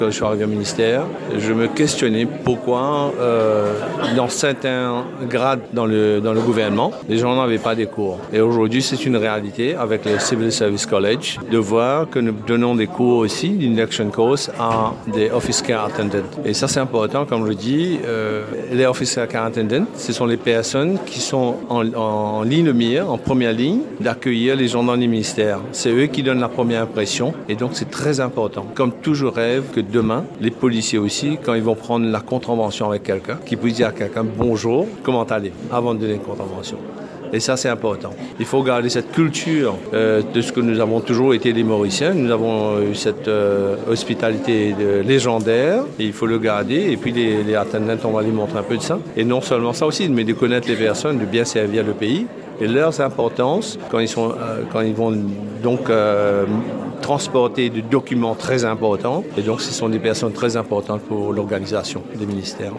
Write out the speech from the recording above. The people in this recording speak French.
Quand je suis arrivé au ministère, je me questionnais pourquoi, dans certains grades dans le gouvernement, les gens n'avaient pas des cours. Et aujourd'hui, c'est une réalité avec le Civil Service College de voir que nous donnons des cours aussi, d'induction course, à des Office Care Attendants. Et ça, c'est important, comme je dis, les Office Care Attendants, ce sont les personnes qui sont en ligne de mire, en première ligne, d'accueillir les gens dans les ministères. C'est eux qui donnent la première impression et donc c'est très important. Comme tout, je rêve que demain, les policiers aussi, quand ils vont prendre la contravention avec quelqu'un, qu'ils puissent dire à quelqu'un « bonjour, comment allez ?» avant de donner une contravention. Et ça, c'est important. Il faut garder cette culture de ce que nous avons toujours été des Mauriciens. Nous avons eu cette hospitalité légendaire et il faut le garder. Et puis les attendants, on va lui montrer un peu de ça. Et non seulement ça aussi, mais de connaître les personnes, de bien servir le pays et leurs importances quand ils vont donc transporter des documents très importants. Et donc, ce sont des personnes très importantes pour l'organisation des ministères.